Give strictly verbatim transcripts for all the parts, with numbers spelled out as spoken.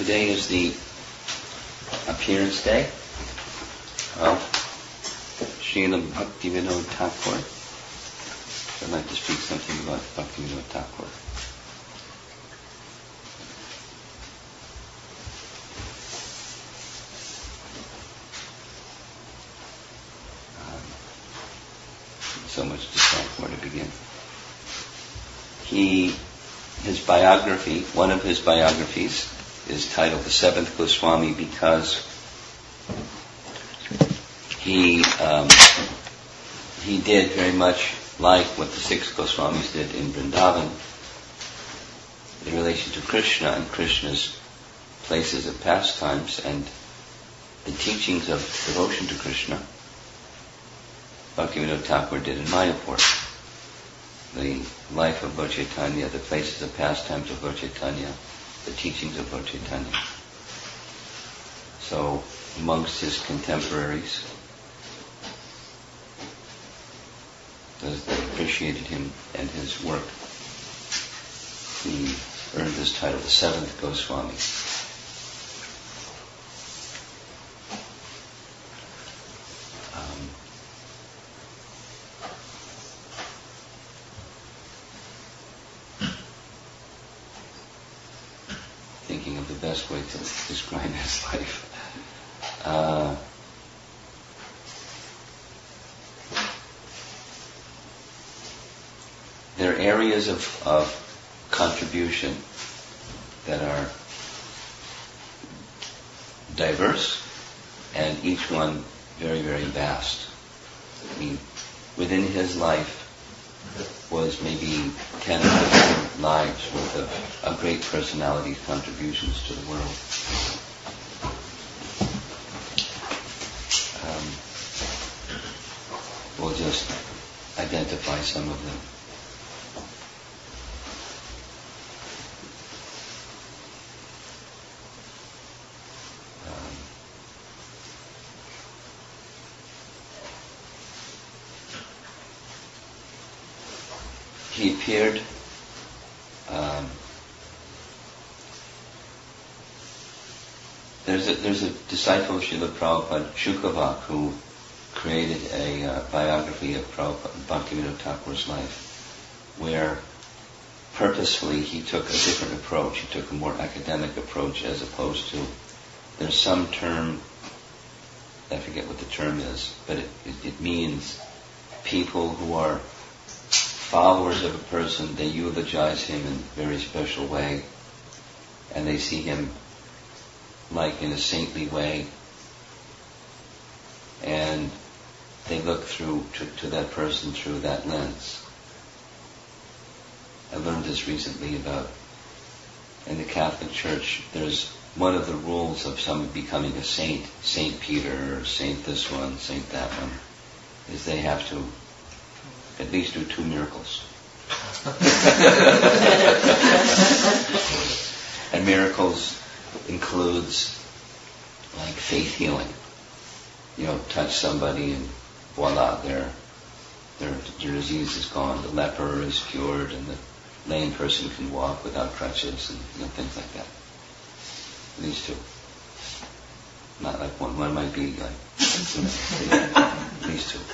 today is the appearance day of Srila Bhaktivinoda Thakur. I'd like to speak something about Bhaktivinoda Thakur. Um, so much to start, where to begin. He, his biography, one of his biographies, is titled The Seventh Goswami because he um, he did very much like what the six Goswamis did in Vrindavan in relation to Krishna and Krishna's places of pastimes and the teachings of devotion to Krishna. Bhaktivinoda Thakur did in Mayapur. The life of Lord Chaitanya, the places of pastimes of Lord Chaitanya, the teachings of Lord Chaitanya. So, amongst his contemporaries, those that appreciated him and his work, he earned this title, the Seventh Goswami. Um, thinking of the best way to describe his life. Uh, there are areas of, of contribution that are diverse and each one very, very vast. I mean, within his life was maybe ten or fifteen lives worth of, of great personality contributions to the world. Um, we'll just identify some of them. Um, he appeared um, there's a there's a disciple of Srila Prabhupada, Shukavak, who created a uh, biography of Prabhupada, Bhaktivinoda Thakur's life, where purposefully he took a different approach. He took a more academic approach as opposed to, there's some term, I forget what the term is, but it, it, it means people who are followers of a person, they eulogize him in a very special way, and they see him like in a saintly way, and they look through to, to that person through that lens. I learned this recently about, in the Catholic Church, there's one of the rules of someone becoming a saint, Saint Peter, or Saint this one, Saint that one, is they have to at least do two miracles. And miracles includes like faith healing. You know, touch somebody and voila, their, their, their disease is gone, the leper is cured, and the lame person can walk without crutches, and you know, things like that. These two. Not like one, one might be like, you know, these two.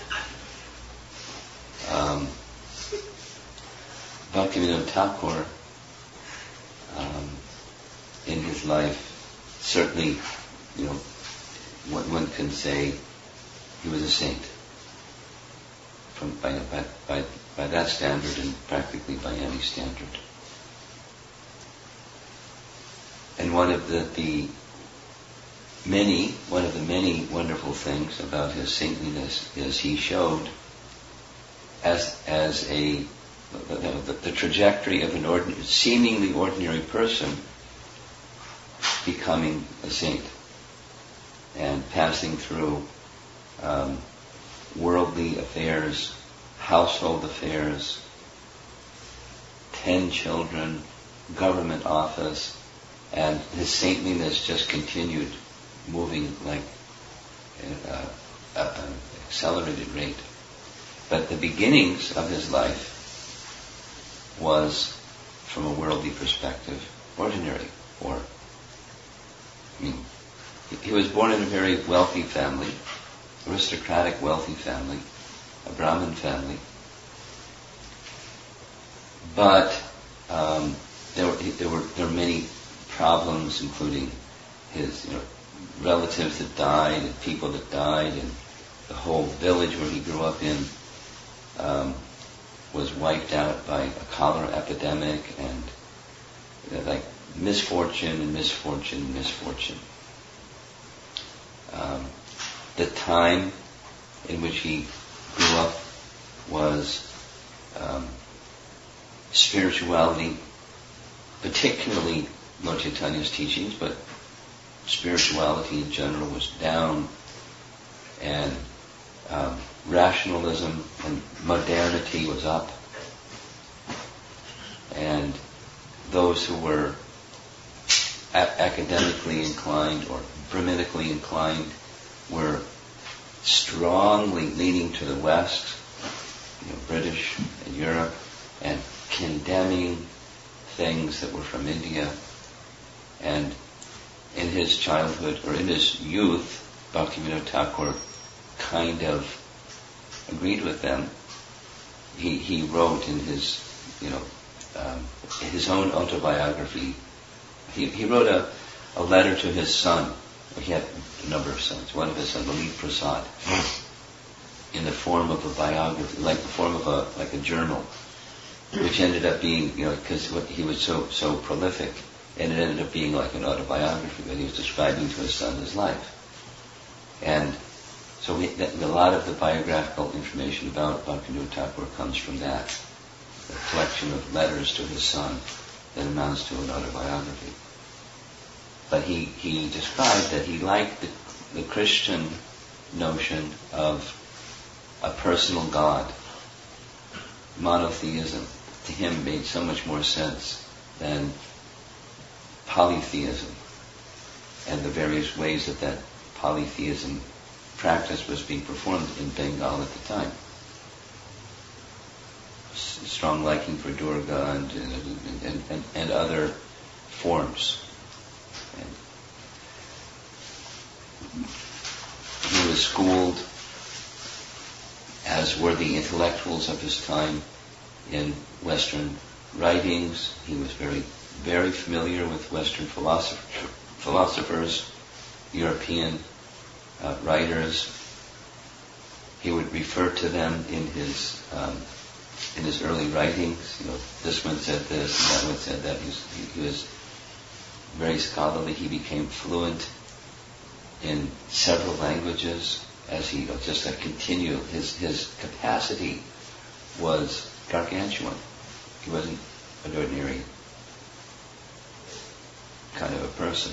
Um, Bhaktivinoda Thakur, um, in his life, certainly, you know, one, one can say he was a saint, from by, by by by that standard and practically by any standard. And one of the, the many, one of the many wonderful things about his saintliness is he showed as as a the, the, the trajectory of an ordinary, seemingly ordinary person becoming a saint and passing through um, worldly affairs, household affairs, ten children, government office, and his saintliness just continued moving like at an accelerated rate. But the beginnings of his life was, from a worldly perspective, ordinary, or I mean, he, he was born in a very wealthy family, aristocratic wealthy family, a Brahmin family. But um, there, were, there were there were many problems, including his you know relatives that died and people that died, and the whole village where he grew up in um, was wiped out by a cholera epidemic, and you know, like misfortune and misfortune and misfortune. Um, the time in which he grew up was um, spirituality, particularly Lord Chaitanya's teachings, but spirituality in general was down, and um, rationalism and modernity was up, and those who were a- academically inclined or Brahminically inclined were strongly leaning to the West, you know, British and Europe, and condemning things that were from India. And in his childhood, or in his youth, Bhaktivinoda Thakur kind of agreed with them. He he wrote in his, you know, um, his own autobiography. He he wrote a, a letter to his son. He had a number of sons. One of his sons, Lalit Prasad, in the form of a biography, like the form of a like a journal, which ended up being, you know, because he was so so prolific, and it ended up being like an autobiography that he was describing to his son his life. And so we, that, a lot of the biographical information about Bhaktivinoda Thakur comes from that, a collection of letters to his son that amounts to an autobiography. But he, he described that he liked the, the Christian notion of a personal God. Monotheism, to him, made so much more sense than polytheism and the various ways that that polytheism practice was being performed in Bengal at the time. S- strong liking for Durga and, and, and, and other forms. And he was schooled, as were the intellectuals of his time, in Western writings. He was very, very familiar with Western philosopher, philosophers, European uh, writers. He would refer to them in his um, in his early writings. You know, this one said this, and that one said that. He was, he, he was very scholarly. He became fluent in several languages as he just uh, continued. His his capacity was gargantuan. He wasn't an ordinary kind of a person.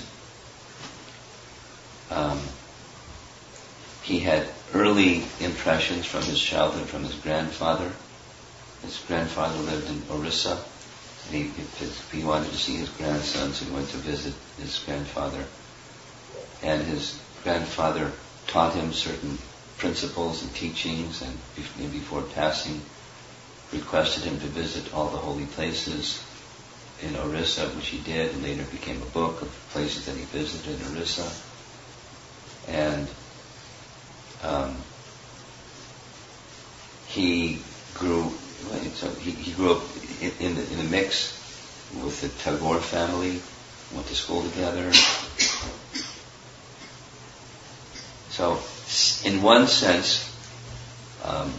Um, he had early impressions from his childhood from his grandfather. His grandfather lived in Orissa. He, he wanted to see his grandsons, and went to visit his grandfather. And his grandfather taught him certain principles and teachings, and before passing, requested him to visit all the holy places in Orissa, which he did, and later became a book of places that he visited in Orissa. And um, he grew. So he, he grew up in, in, the, in a mix with the Tagore family. Went to school together. So, in one sense, um,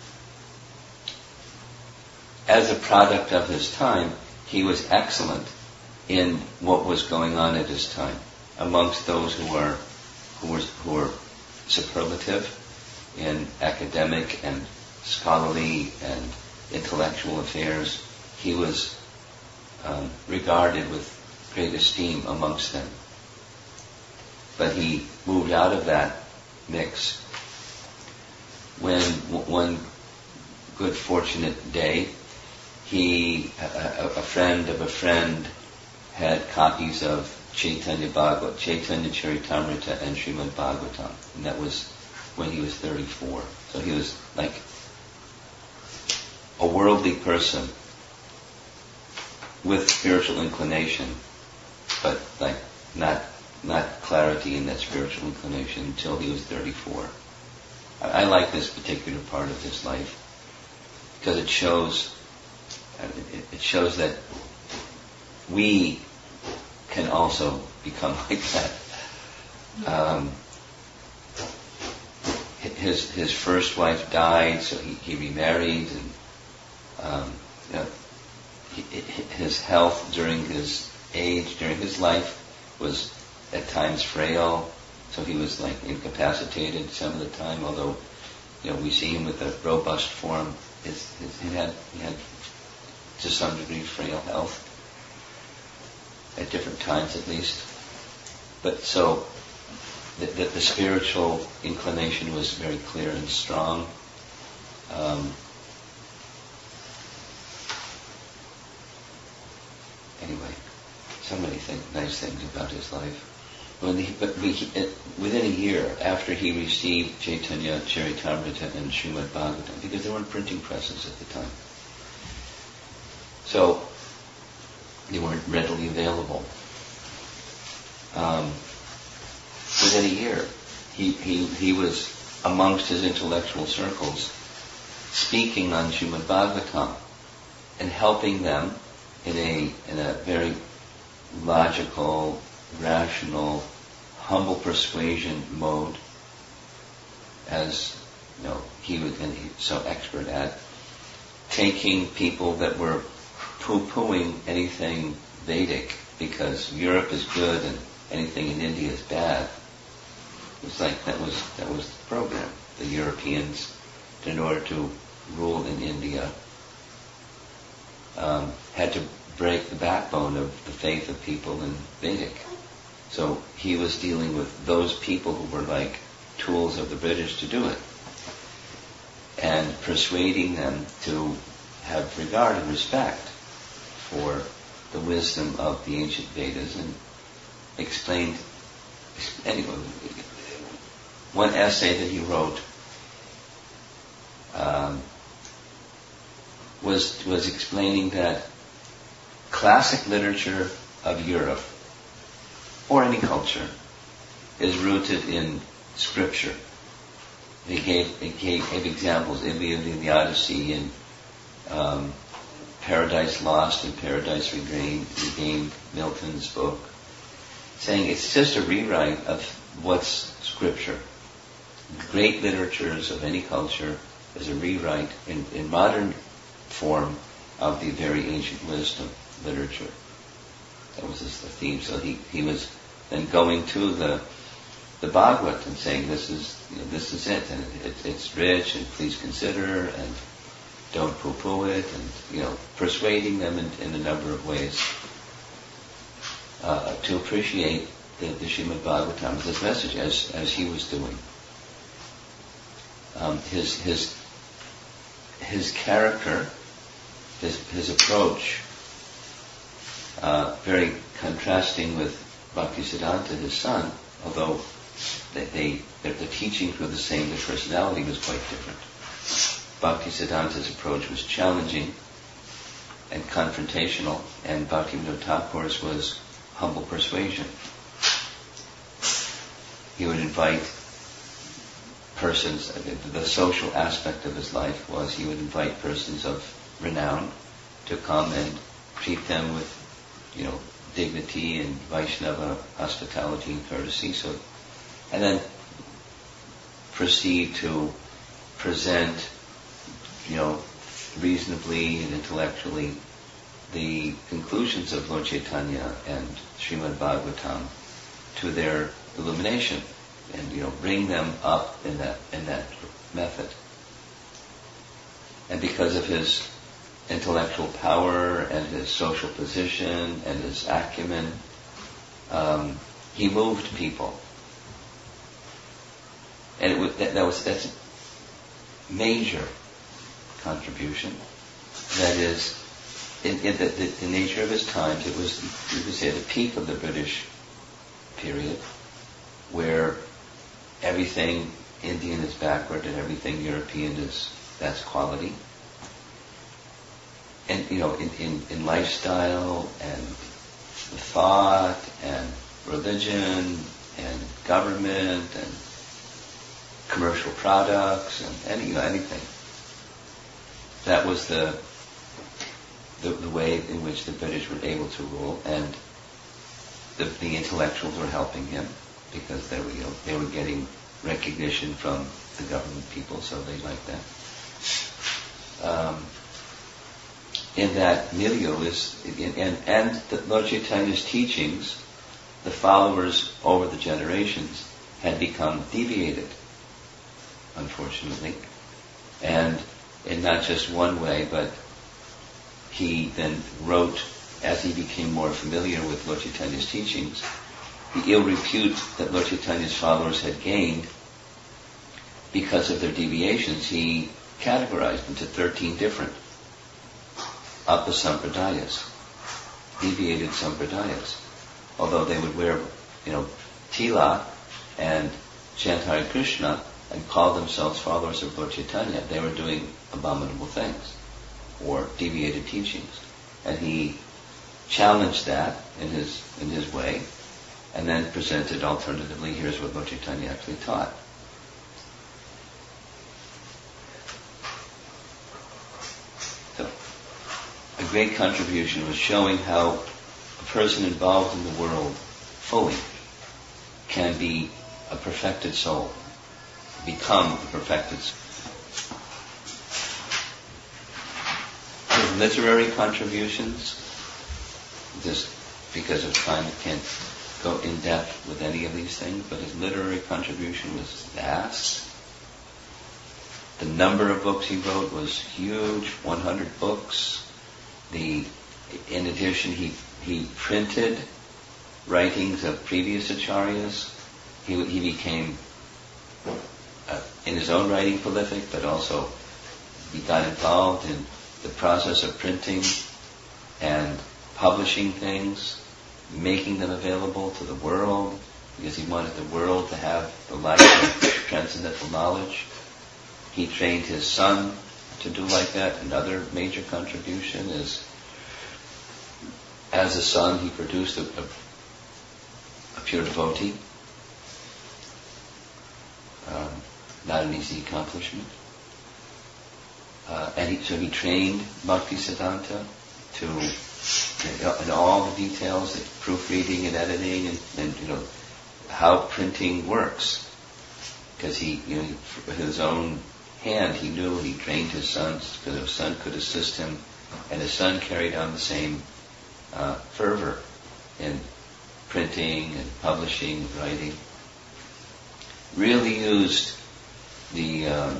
as a product of his time, he was excellent in what was going on at his time. Amongst those who were who were who were superlative in academic and scholarly and intellectual affairs, he was um, regarded with great esteem amongst them. But he moved out of that mix when w- one good fortunate day, he a, a friend of a friend had copies of Chaitanya Bhagavat, Chaitanya Charitamrita, and Srimad Bhagavatam, and that was when he was thirty-four. So he was like a worldly person with spiritual inclination, but like not not clarity in that spiritual inclination until he was thirty-four. I, I like this particular part of his life because it shows it, it shows that we can also become like that. Um, his his first wife died, so he, he remarried, and um, you know, he, his health during his age, during his life, was at times frail, so he was like incapacitated some of the time. Although, you know, we see him with a robust form. His, his, he had he had to some degree frail health at different times, at least. But so the, the, the spiritual inclination was very clear and strong. Um, anyway, so many things, nice things about his life. When he, but we, he, it, within a year after he received Chaitanya Charitamrita and Srimad Bhagavatam, because there weren't printing presses at the time, so they weren't readily available. Um, within a year, he, he he was amongst his intellectual circles, speaking on Srimad Bhagavatam and helping them in a in a very logical, rational, humble persuasion mode, as you know, he was and he so expert at taking people that were poo-pooing anything Vedic because Europe is good and anything in India is bad. It was like that was that was the program. The Europeans, in order to rule in India, um, had to break the backbone of the faith of people in Vedic. So he was dealing with those people who were like tools of the British to do it, and persuading them to have regard and respect for the wisdom of the ancient Vedas, and explained, anyway, one essay that he wrote um, was was explaining that classic literature of Europe, or any culture, is rooted in scripture. He gave, he gave, gave examples, Iliad and the Odyssey, and um, Paradise Lost and Paradise Regained, Regained, Milton's book, saying it's just a rewrite of what's scripture. Great literatures of any culture is a rewrite in, in modern form of the very ancient wisdom literature. That was his the theme. So he, he was then going to the the Bhagavad and saying, this is you know, this is it, and it, it's rich, and please consider, and don't poo-poo it, and you know, persuading them in, in a number of ways uh, to appreciate the, the Srimad Bhagavatam, this message, as as he was doing. Um, his his his character, his his approach, uh, very contrasting with Bhaktisiddhanta, his son, although they, they the teachings were the same, the personality was quite different. Bhaktisiddhanta's approach was challenging and confrontational, and Bhaktivinoda Thakur's was humble persuasion. He would invite persons, the social aspect of his life was he would invite persons of renown to come and treat them with, you know, dignity and Vaishnava hospitality and courtesy. So, and then proceed to present, you know, reasonably and intellectually the conclusions of Lord Chaitanya and Srimad Bhagavatam to their illumination, and you know, bring them up in that in that method. And because of his intellectual power and his social position and his acumen, um, he moved people, and it was, that, that was that's a major contribution. That is, in, in the, the, the nature of his times, it was, you could say, the peak of the British period, where everything Indian is backward and everything European is, that's quality. And, you know, in, in, in lifestyle and thought and religion and government and commercial products and any, you know, anything. That was the, the the way in which the British were able to rule, and the, the intellectuals were helping him because they were, you know, they were getting recognition from the government people, so they liked that. Um, in that milieu is, and, and the Lord Chaitanya's teachings, the followers over the generations had become deviated, unfortunately, and in not just one way, but he then wrote, as he became more familiar with Lord Chaitanya's teachings, the ill repute that Lord Chaitanya's followers had gained because of their deviations, he categorized into thirteen different Apasampradayas, deviated sampradayas. Although they would wear, you know, tila and chant Hare Krishna and call themselves followers of Lord Chaitanya, they were doing abominable things or deviated teachings. And he challenged that in his in his way, and then presented alternatively, here's what Lord Chaitanya actually taught. So, a great contribution was showing how a person involved in the world fully can be a perfected soul, become a perfected soul. His literary contributions, just because of time, I can't go in depth with any of these things, but his literary contribution was vast. The number of books he wrote was huge, one hundred books. The, in addition, he he printed writings of previous acharyas. He he became, uh, in his own writing, prolific, but also he got involved in the process of printing and publishing things, making them available to the world, because he wanted the world to have the light of transcendental knowledge. He trained his son to do like that. Another major contribution is, as a son, he produced a, a, a pure devotee. Um, not an easy accomplishment. Uh, and he, so he trained Bhaktisiddhanta to, you know, in all the details, like proofreading and editing, and, and you know how printing works. Because he, you know, with his own hand, he knew, he trained his sons, because his son could assist him, and his son carried on the same uh, fervor in printing and publishing, writing. Really used the um,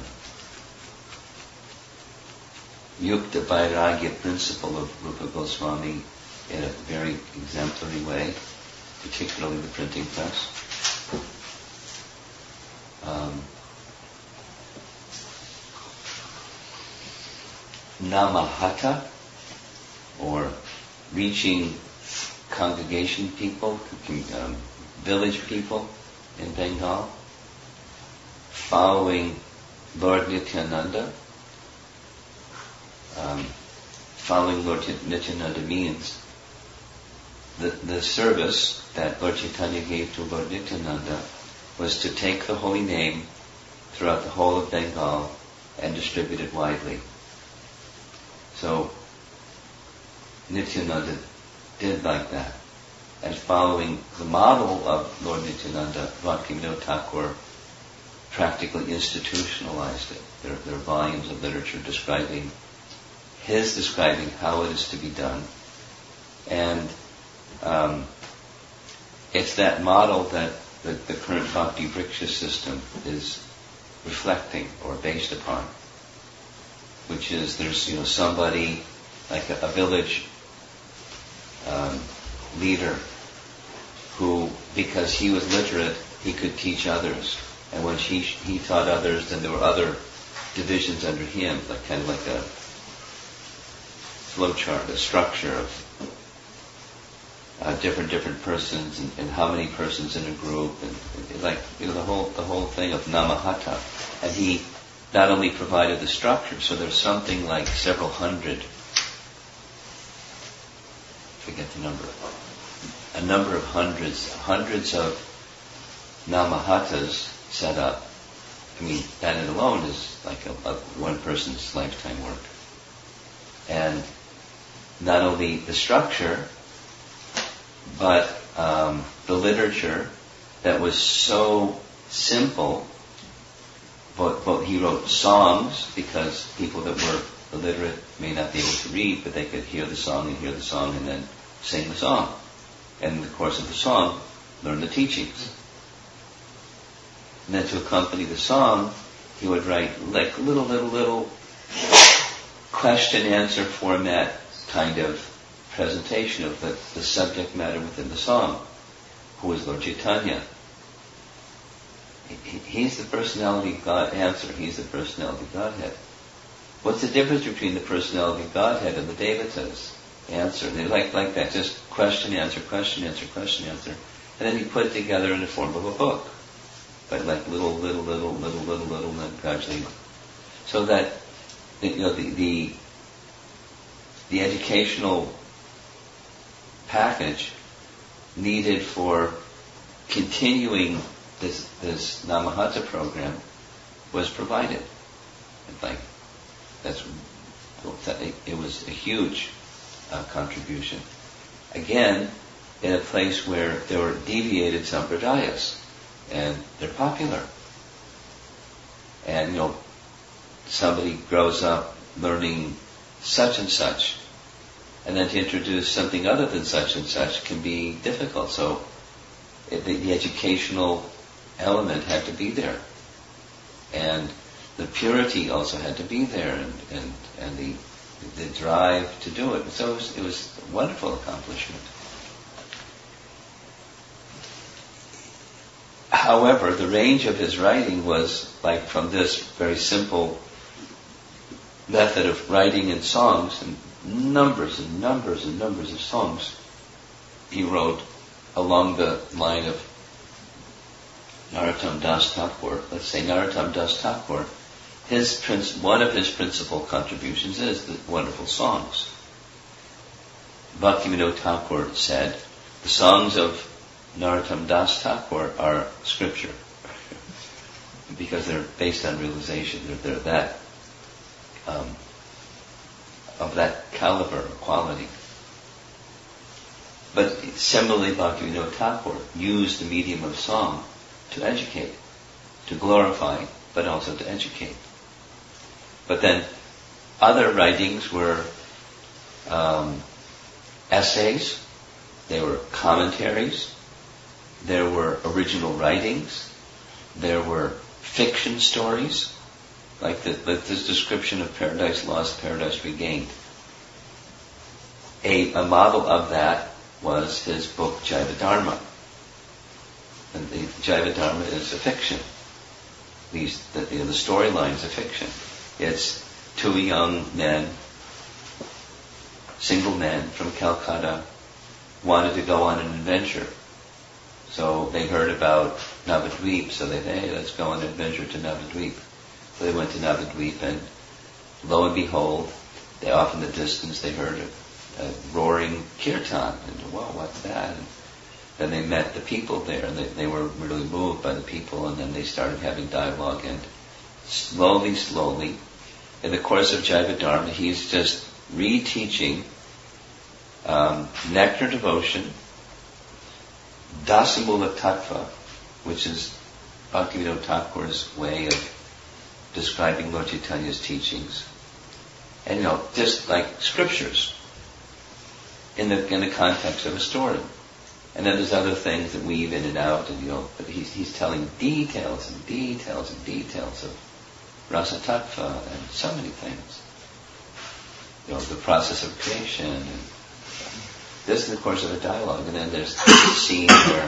Yukta Vairagya principle of Rupa Goswami in a very exemplary way, particularly the printing press. Um, Namahata, or reaching congregation people, um, village people in Bengal, following Lord Nityananda. Um, following Lord Nityananda means the, the service that Lord Chaitanya gave to Lord Nityananda was to take the holy name throughout the whole of Bengal and distribute it widely. So Nityananda did like that. And following the model of Lord Nityananda, Bhaktivinoda Thakur practically institutionalized it. There, there are volumes of literature describing his describing how it is to be done. And um, it's that model that the, the current Bhakti Vriksha system is reflecting or based upon, which is there's, you know, somebody like a, a village um, leader who, because he was literate, he could teach others. And when he, he taught others, then there were other divisions under him, like kind of like a flowchart, a structure of uh, different different persons, and, and how many persons in a group, and, and like, you know, the whole the whole thing of Namahata. And he not only provided the structure, so there's something like several hundred, forget the number, a a number of hundreds, hundreds of namahatas set up. I mean, that alone is like a, a one person's lifetime work. And not only the structure, but um, the literature that was so simple. But, but he wrote songs because people that were illiterate may not be able to read, but they could hear the song and hear the song and then sing the song. And in the course of the song, learn the teachings. And then to accompany the song, he would write like little, little, little question-answer format kind of presentation of the, the subject matter within the song. Who is Lord Chaitanya? He, he's the personality God answer. He's the personality Godhead. What's the difference between the personality Godhead and the Devatas? Answer. They like like that. Just question, answer, question, answer, question, answer. And then he put it together in the form of a book. But like little, little, little, little, little, little, and then gradually. So that, you know, the, the, the educational package needed for continuing this, this Namahata program was provided. And like, that's, it was a huge uh, contribution. Again, in a place where there were deviated sampradayas, and they're popular. And, you know, somebody grows up learning such and such, and then to introduce something other than such and such can be difficult. So it, the, the educational element had to be there. And the purity also had to be there, and, and, and the, the drive to do it. So it was, it was a wonderful accomplishment. However, the range of his writing was like from this very simple method of writing in songs, and numbers and numbers and numbers of songs he wrote along the line of Narottam Das Thakur. Let's say Narottam Das Thakur, his princ- one of his principal contributions is the wonderful songs. Bhaktivinoda Thakur said, the songs of Narottam Das Thakur are scripture because they're based on realization. They're, they're that um, of that caliber or quality. But similarly, Bhaktivinoda Thakur used the medium of song to educate, to glorify, but also to educate. But then other writings were um, essays, they were commentaries, there were original writings, there were fiction stories, like, the, like this description of Paradise Lost, Paradise Regained. A, a model of that was his book Jaiva Dharma. And the Jaiva Dharma is a fiction. These, the, you know, the storyline is a fiction. It's two young men, single men from Calcutta, wanted to go on an adventure. So they heard about Navadvip, so they said, hey, let's go on an adventure to Navadvip. So they went to Navadvip, and lo and behold, they off in the distance they heard a, a roaring kirtan, and whoa, what's that? And then they met the people there, and they, they were really moved by the people, and then they started having dialogue, and slowly, slowly, in the course of Jaiva Dharma, he's just reteaching um, nectar devotion, Dasamula Tattva, which is Bhaktivinoda Thakur's way of describing Lord Chaitanya's teachings, and you know, just like scriptures in the in the context of a story. And then there's other things that weave in and out, and you know, but he's he's telling details and details and details of Rasa Tattva and so many things. You know, the process of creation, and this is the course of a dialogue. And then there's the scene where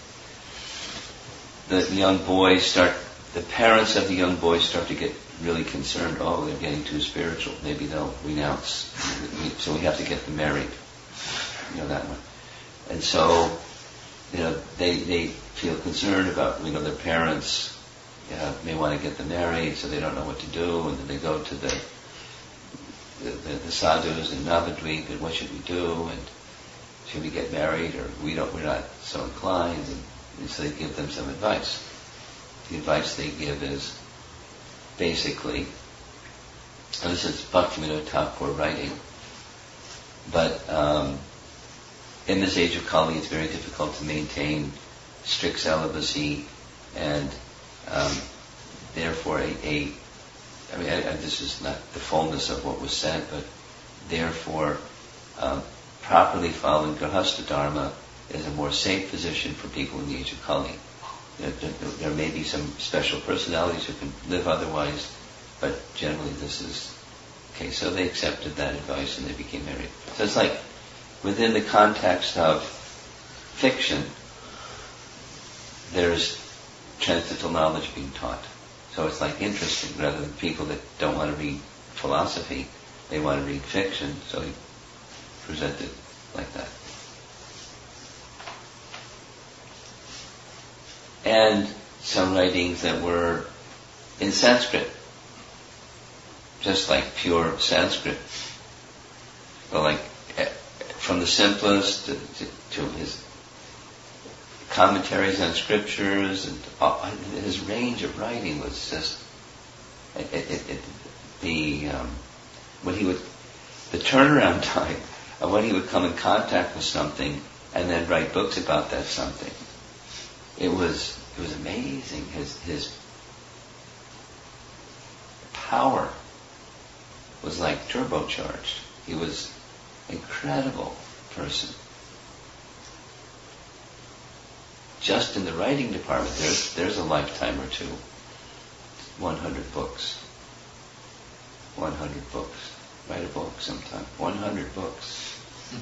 the young boys start, the parents of the young boys start to get really concerned. Oh, they're getting too spiritual. Maybe they'll renounce. So we have to get them married. You know, that one. And so, you know, they they feel concerned about, you know, their parents uh, may want to get them married, so they don't know what to do, and then they go to the the, the, the sadhus in Navadvip, and what should we do? And should we get married, or we don't, we're not so inclined, and, and so they give them some advice. The advice they give is basically, and this is Bhaktivinoda Thakur writing, but um, in this age of Kali, it's very difficult to maintain strict celibacy, and um, therefore a, a I mean, I, I, this is not the fullness of what was said, but therefore, um, properly following Grihastha Dharma is a more safe position for people in the age of Kali. There, there, there may be some special personalities who can live otherwise, but generally this is okay. So they accepted that advice and they became married. So it's like within the context of fiction, there's transcendental knowledge being taught. So it's like interesting, rather than people that don't want to read philosophy, they want to read fiction, so he presented like that. And some writings that were in Sanskrit, just like pure Sanskrit. Well, like from the simplest to, to, to his commentaries on scriptures, and uh, his range of writing was just it, it, it, the um, when he would the turnaround time of when he would come in contact with something and then write books about that something. It was it was amazing. His his power was like turbocharged. He was an incredible person. Just in the writing department, there's there's a lifetime or two. one hundred books. one hundred books. Write a book sometime. one hundred books.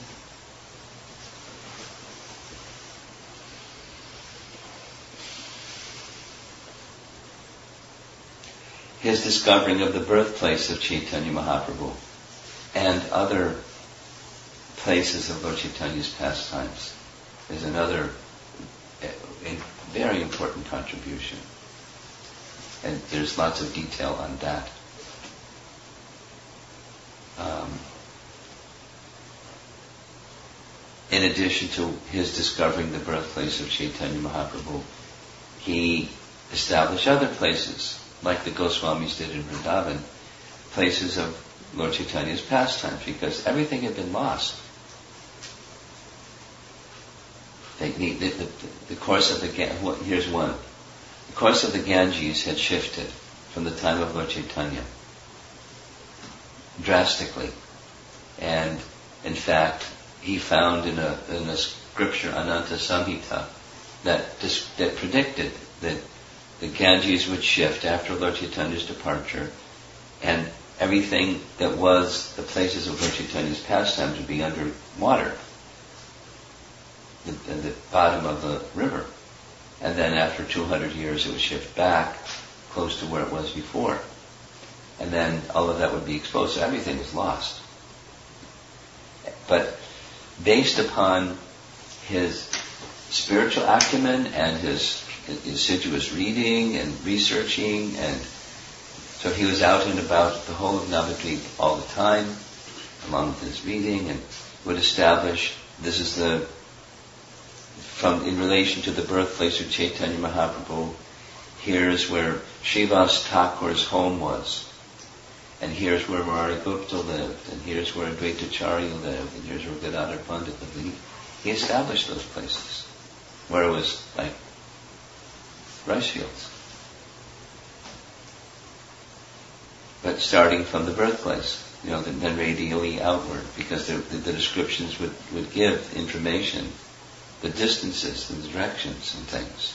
His discovering of the birthplace of Chaitanya Mahaprabhu and other places of Lord Chaitanya's pastimes is another a very important contribution. And there's lots of detail on that. Um, in addition to his discovering the birthplace of Chaitanya Mahaprabhu, he established other places, like the Goswamis did in Vrindavan, places of Lord Chaitanya's pastimes, because everything had been lost. The, the, the, the course of the here's one. The course of the Ganges had shifted from the time of Lord Chaitanya drastically, and in fact, he found in a in a scripture, Ananta Samhita, that that predicted that the Ganges would shift after Lord Chaitanya's departure, and everything that was the places of Lord Chaitanya's pastimes would be under water. The, the bottom of the river, and then after two hundred years it would shift back close to where it was before, and then all of that would be exposed, so everything was lost. But based upon his spiritual acumen and his assiduous reading and researching, and so he was out and about the whole of Navadvip all the time, along with his reading, and would establish this is the From, in relation to the birthplace of Chaitanya Mahaprabhu, here's where Srivas Thakur's home was, and here's where Murari Gupta lived, and here's where Advaitacharya lived, and here's where Gadadhar Pandit lived. He established those places, where it was like rice fields. But starting from the birthplace, you know, then radially outward, because the, the, the descriptions would, would give information, the distances and the directions and things.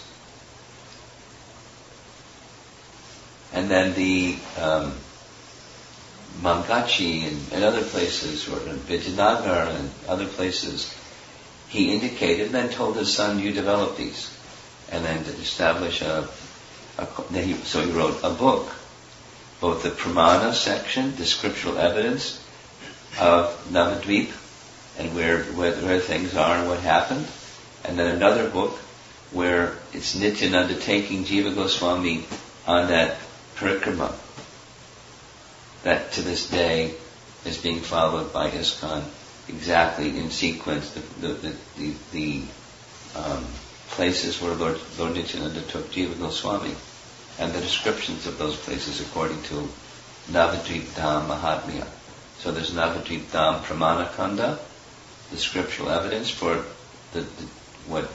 And then the um, Mangachi and, and other places, or in Vijayanagar and other places, he indicated and then told his son, you develop these. And then to establish a, a then he, so he wrote a book, both the Pramana section, the scriptural evidence of Navadvip, and where, where, where things are and what happened, and then another book where it's Nityananda taking Jiva Goswami on that parikrama that to this day is being followed by ISKCON exactly in sequence the the the, the, the um, places where Lord, Lord Nityananda took Jiva Goswami, and the descriptions of those places according to Navadvip Dham Mahatmya. So there's Navadvip Dham Pramanakanda, the scriptural evidence for the, the what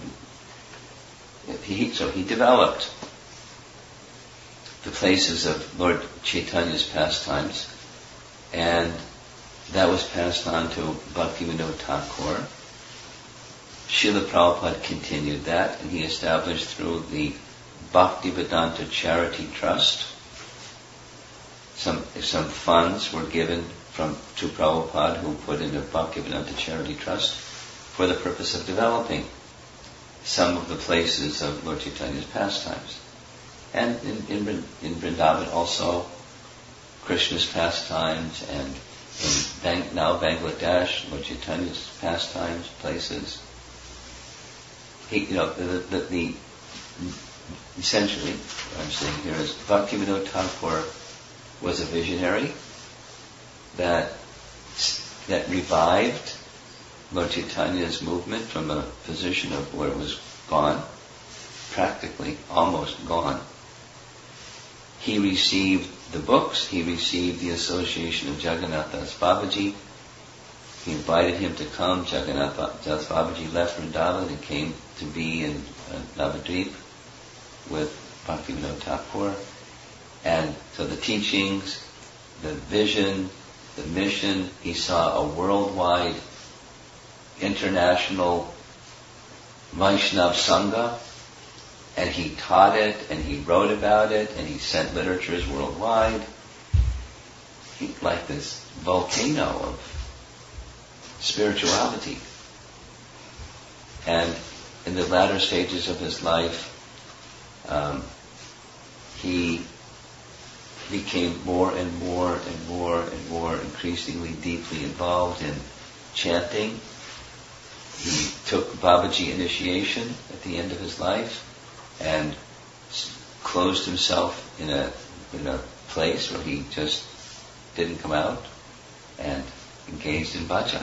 he so he developed the places of Lord Chaitanya's pastimes, and that was passed on to Bhaktivinoda Thakur. Srila Prabhupada continued that, and he established through the Bhaktivedanta Charity Trust. Some some funds were given from to Prabhupada, who put in a Bhaktivedanta Charity Trust for the purpose of developing some of the places of Lord Chaitanya's pastimes. And in, in, in Vrindavan also, Krishna's pastimes, and in Bang, now Bangladesh, Lord Chaitanya's pastimes, places. He, you know, the, the, the essentially, what I'm saying here is Bhaktivinoda Thakur was a visionary that that revived Lord Chaitanya's movement from a position of where it was gone, practically almost gone. He received the books, he received the association of Jagannath Das Babaji. He invited him to come. Jagannath Das Babaji left Vrindavan and came to be in uh, Navadvip with Bhaktivinoda Thakur. And so the teachings, the vision, the mission, he saw a worldwide, international Vaishnav Sangha, and he taught it, and he wrote about it, and he sent literatures worldwide. He, like this volcano of spirituality. And in the latter stages of his life, um, he became more and more and more and more increasingly deeply involved in chanting. He took Babaji initiation at the end of his life and closed himself in a in a place where he just didn't come out and engaged in bhajan.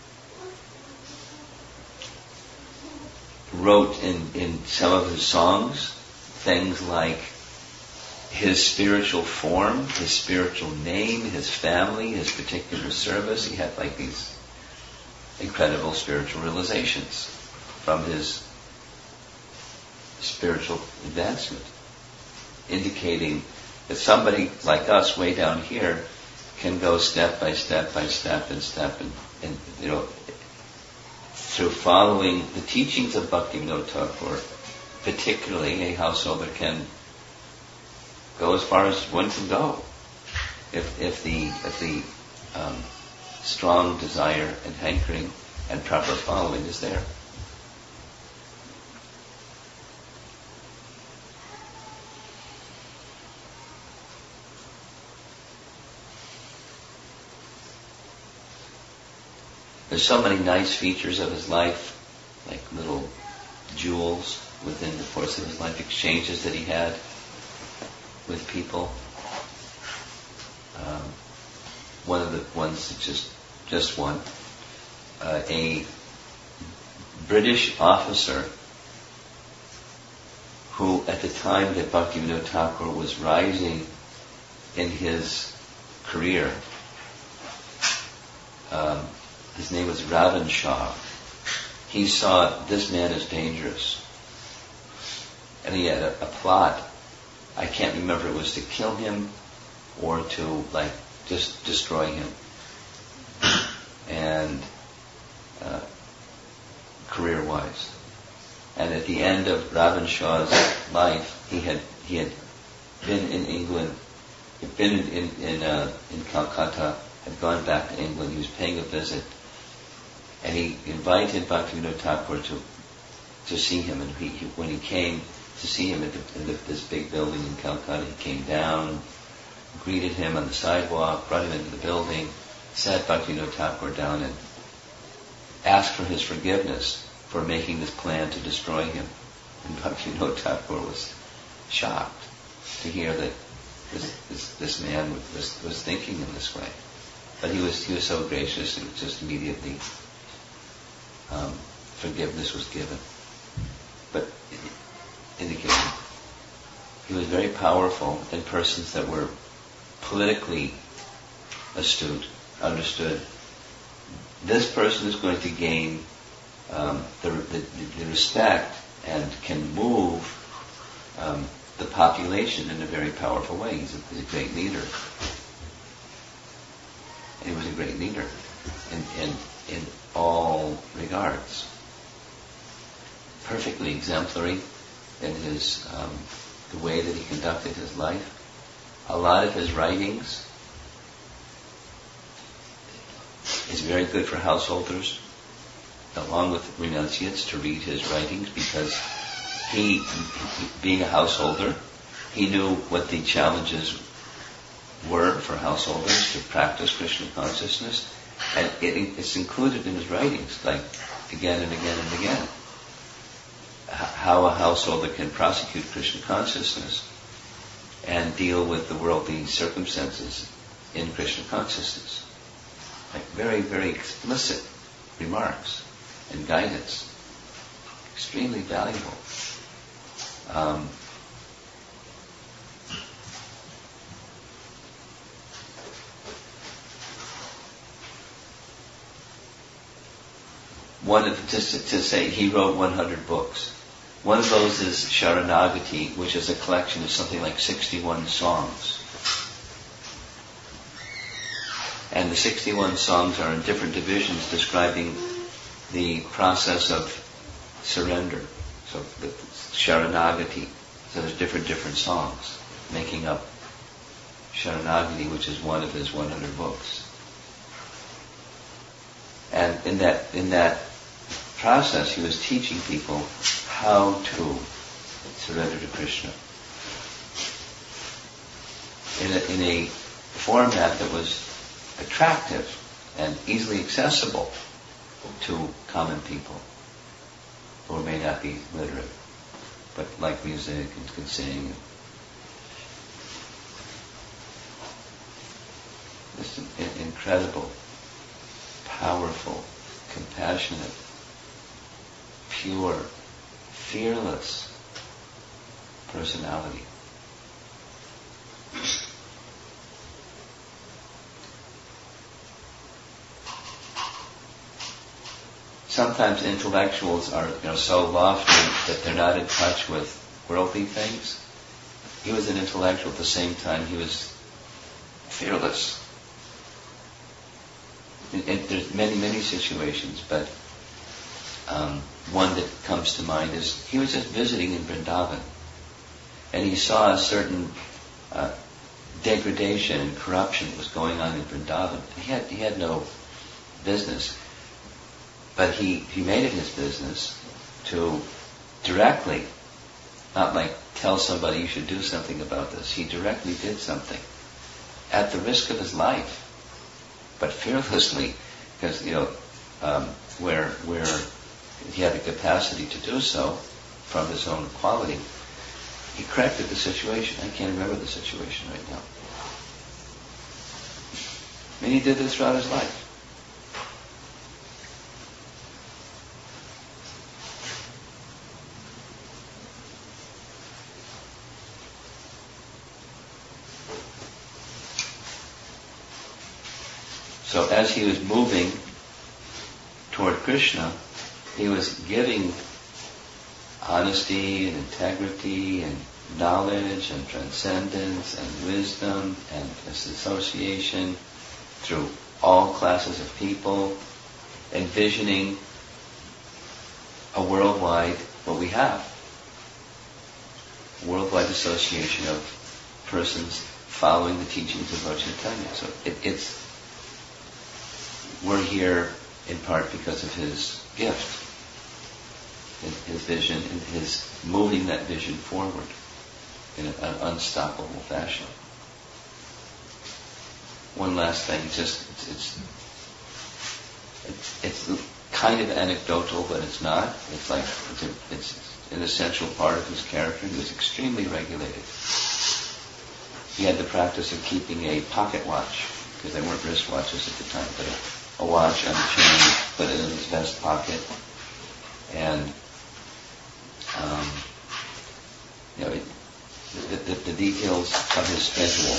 Wrote in, in some of his songs things like his spiritual form, his spiritual name, his family, his particular service. He had like these incredible spiritual realizations from his spiritual advancement, indicating that somebody like us way down here can go step by step by step and step and, and you know, through following the teachings of Bhaktivinoda Thakur, particularly a householder can go as far as one can go if if the if the um, strong desire and hankering and proper following is there. There's so many nice features of his life, like little jewels within the course of his life, exchanges that he had with people. Um, one of the ones, just just one, uh, a British officer who, at the time that Bhaktivinoda Thakur was rising in his career, um, his name was Ravan Shah. He saw this man as dangerous, and he had a, a plot. I can't remember if it was to kill him or to like just destroy him. And uh, career-wise, and at the end of Ravan Shah's life, he had he had been in England, had been in in in, uh, in Calcutta, had gone back to England. He was paying a visit, and he invited Bhaktivinoda Thakur to to see him. And he, he, when he came to see him at the, in the, this big building in Calcutta, he came down, greeted him on the sidewalk, brought him into the building, sat Bhaktivinoda Thakur down and asked for his forgiveness for making this plan to destroy him. And Bhaktivinoda Thakur was shocked to hear that this, this, this man was, was thinking in this way. But he was he was so gracious, and just immediately um, forgiveness was given. But indicating he was very powerful in persons that were politically astute, understood. This person is going to gain um, the, the, the respect and can move um, the population in a very powerful way. He's a, he's a great leader. And he was a great leader in, in, in all regards. Perfectly exemplary in his um, the way that he conducted his life. A lot of his writings is very good for householders, along with renunciates, to read his writings, because he, he, being a householder, he knew what the challenges were for householders to practice Krishna consciousness, and it, it's included in his writings, like again and again and again. How a householder can prosecute Krishna consciousness and deal with the worldly circumstances in Krishna consciousness. Like very, very explicit remarks and guidance. Extremely valuable. Um, one of, just to, to say, he wrote one hundred books. One of those is Sharanagati, which is a collection of something like sixty-one songs. And the sixty-one songs are in different divisions describing the process of surrender. So the Sharanagati. So there's different, different songs making up Sharanagati, which is one of his one hundred books. And in that, in that process, he was teaching people how to surrender to Krishna in a, in a format that was attractive and easily accessible to common people who may not be literate, but like music and can sing. This is incredible, powerful, compassionate, pure, fearless personality. Sometimes intellectuals are, you know, so lofty that they're not in touch with worldly things. He was an intellectual at the same time he was fearless. And, and there's many, many situations, but um, one that comes to mind is he was just visiting in Vrindavan, and he saw a certain uh, degradation and corruption that was going on in Vrindavan. He had he had no business, but he, he made it his business to directly, not like tell somebody you should do something about this. He directly did something at the risk of his life, but fearlessly, because you know um, where where he had the capacity to do so from his own quality. He corrected the situation. I can't remember the situation right now. And he did this throughout his life. So as he was moving toward Krishna, he was giving honesty and integrity and knowledge and transcendence and wisdom and association through all classes of people, envisioning a worldwide, what we have, a worldwide association of persons following the teachings of Lord Chaitanya. So it, it's, we're here in part because of his gift, his vision, and his moving that vision forward in an unstoppable fashion. One last thing, just it's, it's it's kind of anecdotal, but it's not. It's like it's, a, it's an essential part of his character. He was extremely regulated. He had the practice of keeping a pocket watch, because they weren't wristwatches at the time, but a a watch on a chain, put it in his vest pocket, and um, you know, it, the, the, the details of his schedule,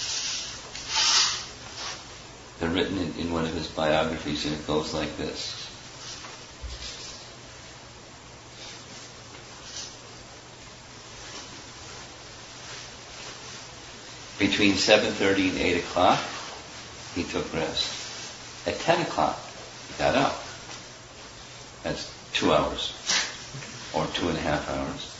they're written in, in one of his biographies, and it goes like this. Between seven thirty and eight o'clock, he took rest. At ten o'clock, he got up. That's two hours, or two and a half hours.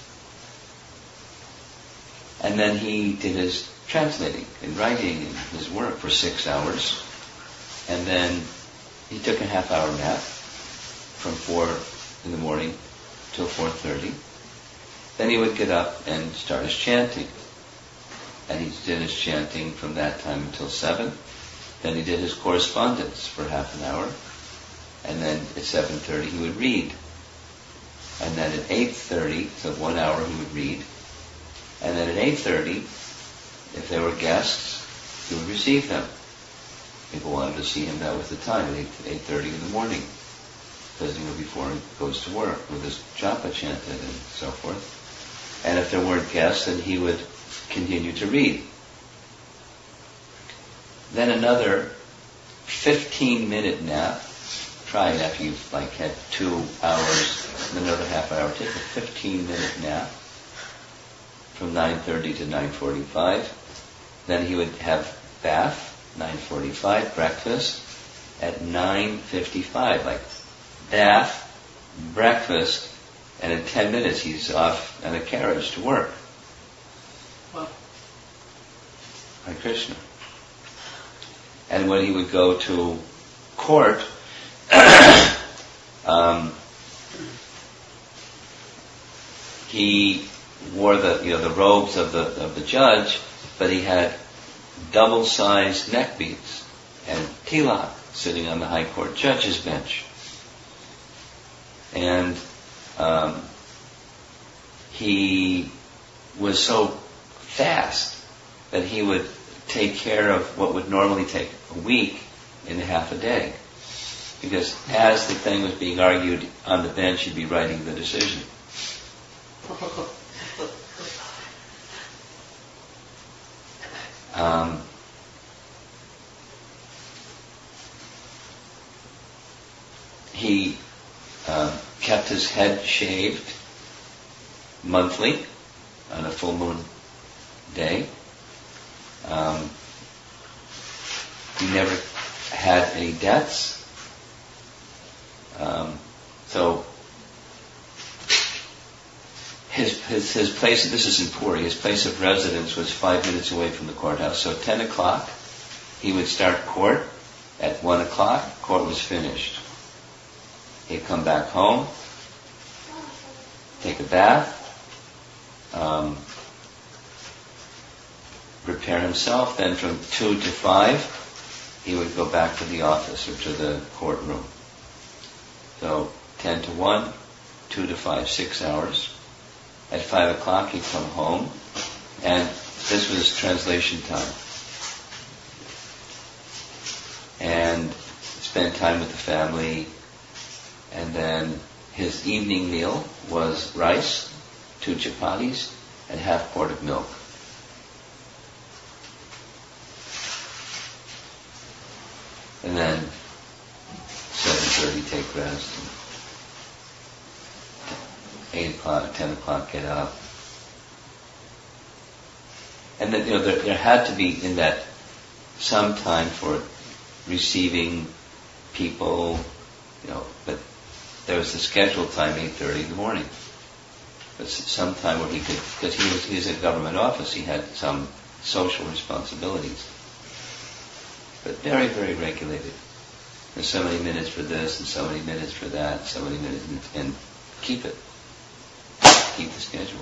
And then he did his translating and writing and his work for six hours. And then he took a half hour nap from four in the morning till four thirty. Then he would get up and start his chanting. And he did his chanting from that time until seven. Then he did his correspondence for half an hour. And then at seven thirty he would read. And then at eight thirty, so one hour he would read. And then at eight thirty, if there were guests, he would receive them. People wanted to see him, that was the time, at eight thirty in the morning. Because, you know, before he goes to work with his japa chanted and so forth. And if there weren't guests, then he would continue to read. Then another fifteen minute nap. Try it after you've like had two hours, and another half hour. Take a fifteen minute nap from nine thirty to nine forty-five. Then he would have bath, nine forty-five, breakfast at nine fifty-five. Like bath, breakfast, and in ten minutes he's off on a carriage to work. Wow. Hare Krishna. And when he would go to court, um, he wore the you know the robes of the of the judge, but he had double-sized neck beads and tilak sitting on the high court judge's bench. And um, he was so fast that he would take care of what would normally take a week in half a day. Because as the thing was being argued on the bench, he'd be writing the decision. Um, he uh, kept his head shaved monthly on a full moon day. Um, he never had any debts. Um, so his, his his place, this is in Puri, his place of residence was five minutes away from the courthouse. So at ten o'clock, he would start court. At one o'clock, court was finished. He'd come back home, take a bath, um, prepare himself. Then from two to five, he would go back to the office or to the courtroom. So ten to one, two to five, six hours. At five o'clock, he'd come home, and this was translation time. And spend time with the family. And then his evening meal was rice, two chapatis, and half quart of milk. And then seven thirty take rest. Eight o'clock, ten o'clock get up. And then, you know, there, there had to be in that some time for receiving people, you know, but there was the scheduled time, eight thirty in the morning. But some time where he could, because he was, he was in a government office, he had some social responsibilities. But very, very regulated. There's so many minutes for this, and so many minutes for that, so many minutes, and, and keep it. Keep the schedule.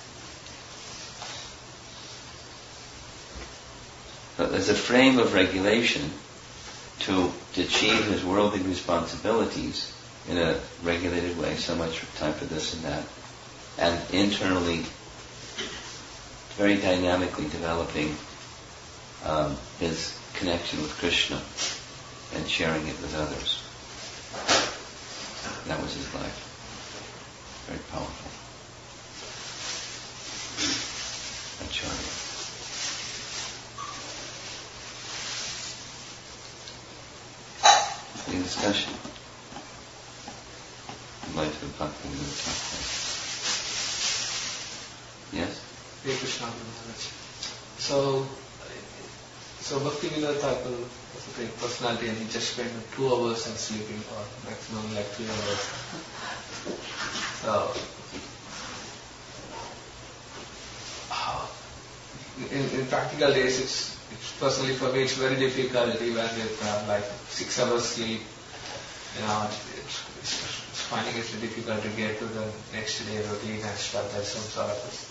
So there's a frame of regulation to, to achieve his worldly responsibilities in a regulated way, so much time for this and that, and internally, very dynamically developing um, his connection with Krishna. and sharing it with others. That was his life. Very powerful. Acharya. Any discussion? Life of Bhaktivinoda Thakur. Yes? Hare Krishna Maharaj. So, so Bhaktivinoda Thakur was a great personality, and he just spent two hours and sleeping, or maximum like three hours. So, in, in practical days, it's, it's personally for me, it's very difficult even with uh, like six hours sleep. You know, it's, it's, it's finding it difficult to get to the next day routine and stuff. There's some sort of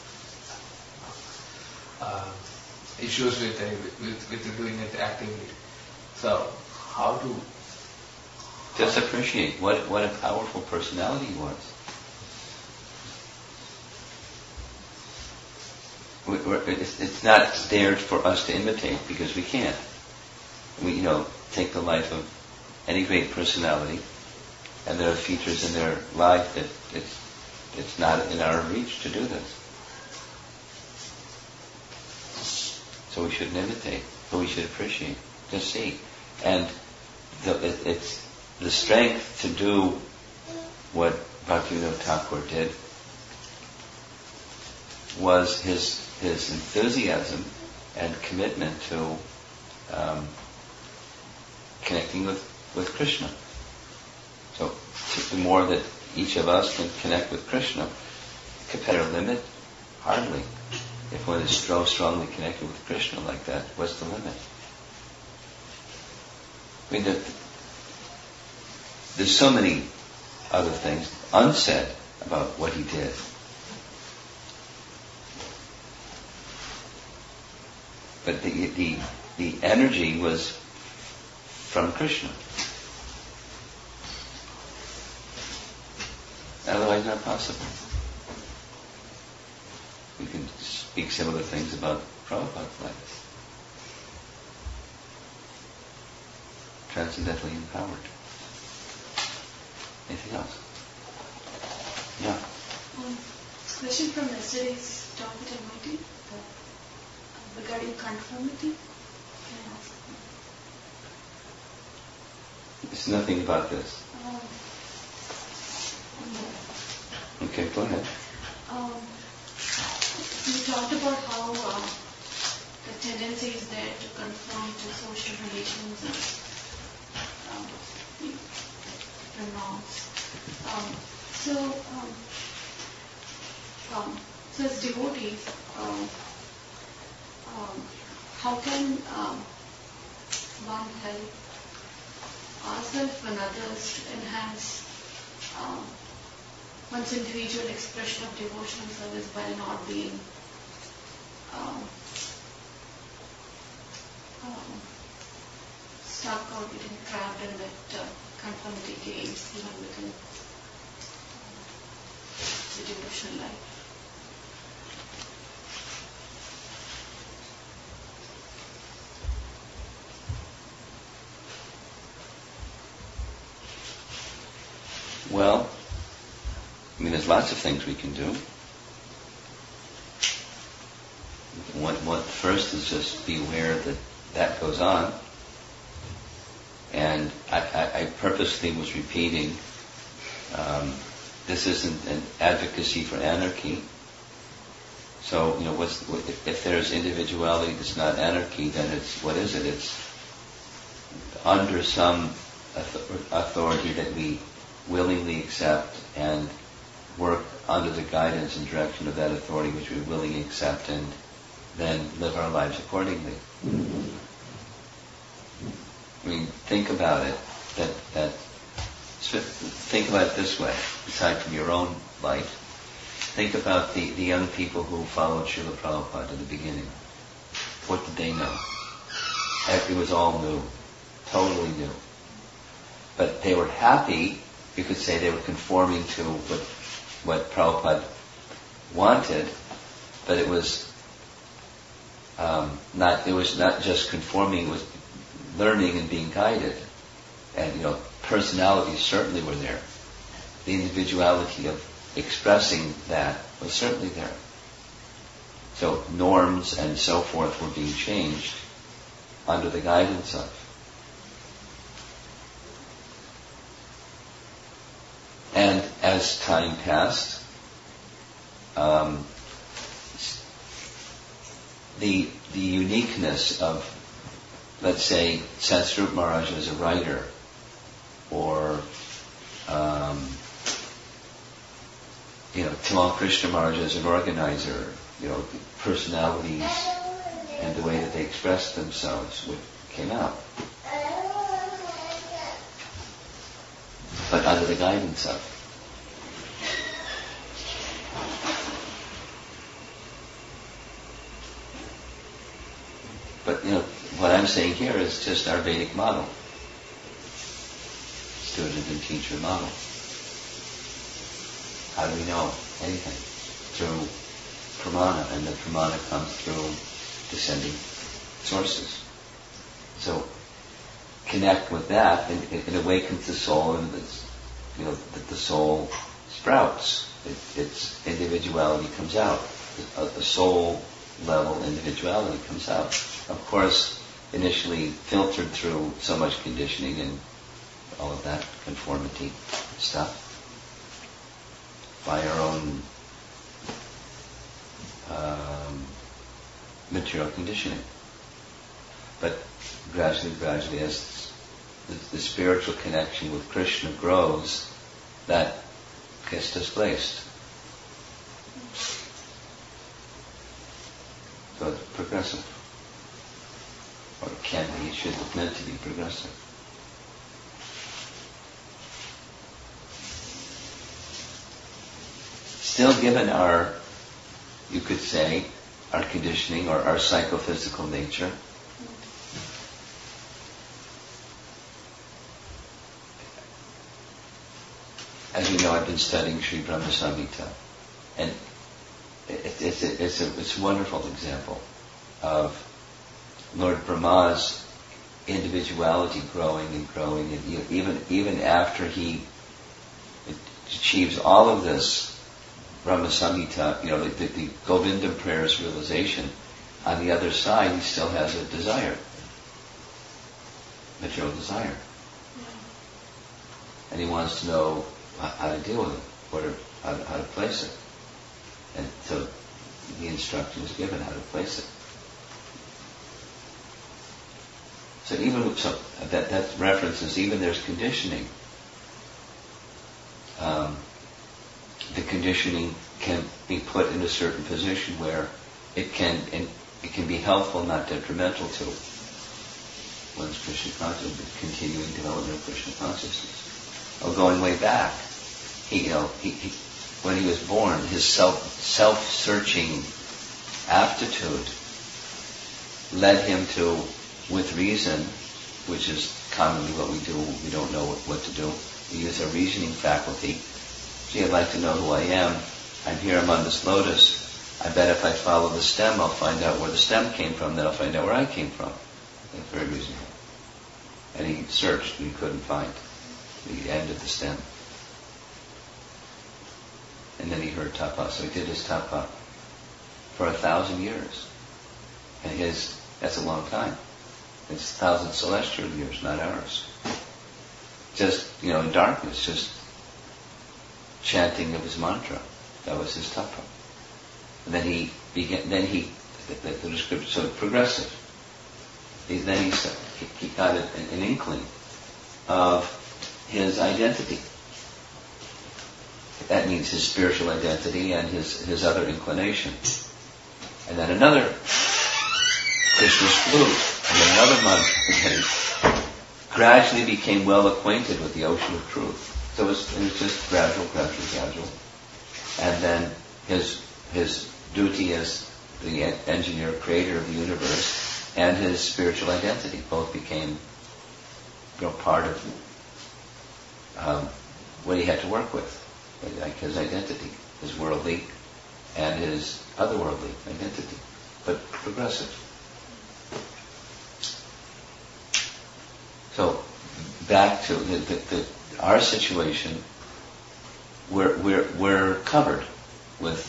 uh, issues with, uh, with with doing it actively. So, how to just appreciate what what a powerful personality he was. It's not there for us to imitate because we can't. We, you know, take the life of any great personality, and there are features in their life that it's it's not in our reach to do this. So we shouldn't imitate, but we should appreciate, just see, and the, it, it's the strength to do what Bhaktivinoda Thakur did was his his enthusiasm and commitment to um, connecting with, with Krishna. So the more that each of us can connect with Krishna, compare a limit? Hardly. If one is so strongly connected with Krishna like that, what's the limit? I mean, there, there's so many other things unsaid about what he did. But the, the the energy was from Krishna. Otherwise, not possible. We can speak similar things about Prabhupada's life. Transcendently empowered. Anything else? Yeah. Um, question from yesterday's talk at M I T. Regarding conformity, can I ask? It's nothing about this. Um, okay, go ahead. Um, you talked about how uh, the tendency is there to conform to social relations and um, different norms. Um, so, um, um, so as devotees, um, Um, how can um, one help ourselves and others to enhance um, one's individual expression of devotional service by not being um, um, stuck or getting trapped in that uh, conformity games even within the devotional life? Well, I mean, there's lots of things we can do. What, what first is just be aware that that goes on. And I, I, I purposely was repeating, um, this isn't an advocacy for anarchy. So, you know, what's, what, if, if there's individuality that's not anarchy, then it's, what is it? It's under some authority that we willingly accept and work under the guidance and direction of that authority which we willingly accept, and then live our lives accordingly. I mean, think about it. That that think about it this way. Aside from your own life, think about the, the young people who followed Srila Prabhupada in the beginning. What did they know? It was all new, totally new. But they were happy. You could say they were conforming to what what Prabhupada wanted, but it was um, not. It was not just conforming; it was learning and being guided. and you know, personalities certainly were there. The individuality of expressing that was certainly there. So norms and so forth were being changed under the guidance of. And as time passed, um, the the uniqueness of, let's say, Satsrup Maharaj as a writer, or um, you know, Tamal Krishna Maharaj as an organizer, you know, the personalities and the way that they expressed themselves would, came out. But under the guidance of. But, you know, what I'm saying here is just our Vedic model. Student and teacher model. How do we know anything? Through pramana, and the pramana comes through descending sources. So, connect with that, and it, it awakens the soul, and it's, you know, that the soul sprouts. It, its individuality comes out. A, a soul level individuality comes out. Of course, initially filtered through so much conditioning and all of that conformity stuff by our own um, material conditioning. But gradually, gradually, as the, the spiritual connection with Krishna grows, that gets displaced. So it's progressive. Or it can be, it should be meant to be progressive. Still given our, you could say, our conditioning or our psychophysical nature, as you know, I've been studying Sri Brahma Samhita, and it, it's, a, it's, a, it's a wonderful example of Lord Brahma's individuality growing and growing, and even even after he achieves all of this Brahma Samhita, you know, the, the, the Govindam prayers realization, on the other side he still has a desire, material desire, and he wants to know how to deal with it, what are, how, to, how to place it, and so the instruction is given how to place it. So even so, that that references even there's conditioning. Um, the conditioning can be put in a certain position where it can and it can be helpful, not detrimental to one's Krishna consciousness, continuing development of Krishna consciousness. Oh, going way back, he you know he, he when he was born, his self self searching aptitude led him to, with reason, which is commonly what we do, we don't know what, what to do. We use our reasoning faculty. Gee, I'd like to know who I am. I'm here, I'm on this lotus. I bet if I follow the stem, I'll find out where the stem came from, then I'll find out where I came from. That's very reasonable. And he searched and he couldn't find the end of the stem. And then he heard tapa, so he did his tapa for a thousand years. And his, that's a long time. It's a thousand celestial years, not ours. Just, you know, in darkness, just chanting of his mantra. That was his tapa. And then he began, then he, the, the description, so progressive. He, then he, he got an, an inkling of his identity. That means his spiritual identity and his, his other inclination. And then another Krishna's flute, and then another mantra. And he gradually became well acquainted with the ocean of truth. So it was, it was just gradual, gradual, gradual. And then his his duty as the engineer, creator of the universe, and his spiritual identity both became, you know, part of um, what he had to work with, like his identity, his worldly and his otherworldly identity, but progressive. So back to the, the, the, our situation, we're, we're, we're covered with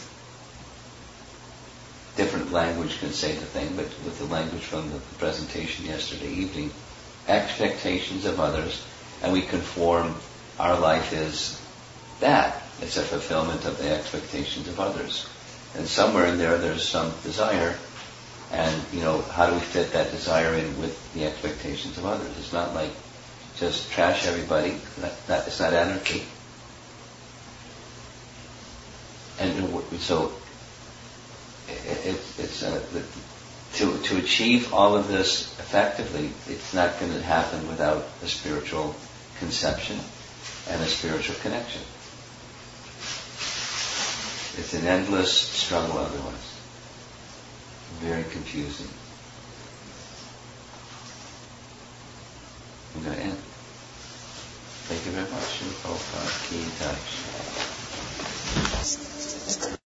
different language can say the thing, but with the language from the presentation yesterday evening, expectations of others, and we conform, our life is that. It's a fulfillment of the expectations of others. And somewhere in there, there's some desire, and, you know, how do we fit that desire in with the expectations of others? It's not like just trash everybody. That, that, it's not anarchy. And so, it, it, it's uh, to to achieve all of this effectively, it's not going to happen without a spiritual conception and a spiritual connection. It's an endless struggle otherwise. Very confusing. I'm going to end. Thank you very much.